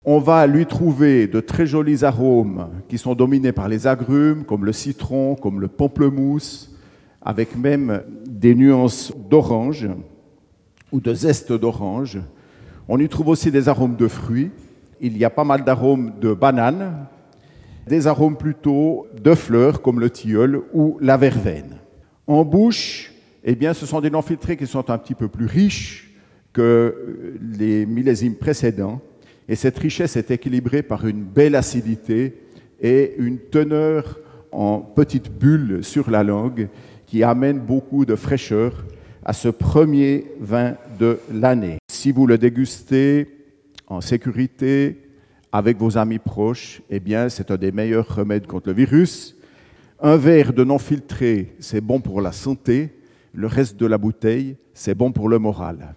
On va lui trouver de très jolis arômes qui sont dominés par les agrumes, comme le citron, comme le pamplemousse, avec même des nuances d'orange ou de zeste d'orange. On y trouve aussi des arômes de fruits. Il y a pas mal d'arômes de bananes, des arômes plutôt de fleurs comme le tilleul ou la verveine. En bouche, eh bien, ce sont des non filtrés qui sont un petit peu plus riches que les millésimes précédents. Et cette richesse est équilibrée par une belle acidité et une teneur en petites bulles sur la langue qui amène beaucoup de fraîcheur à ce premier vin de l'année. Si vous le dégustez en sécurité, avec vos amis proches, eh bien, c'est un des meilleurs remèdes contre le virus. Un verre de non filtré, c'est bon pour la santé. Le reste de la bouteille, c'est bon pour le moral.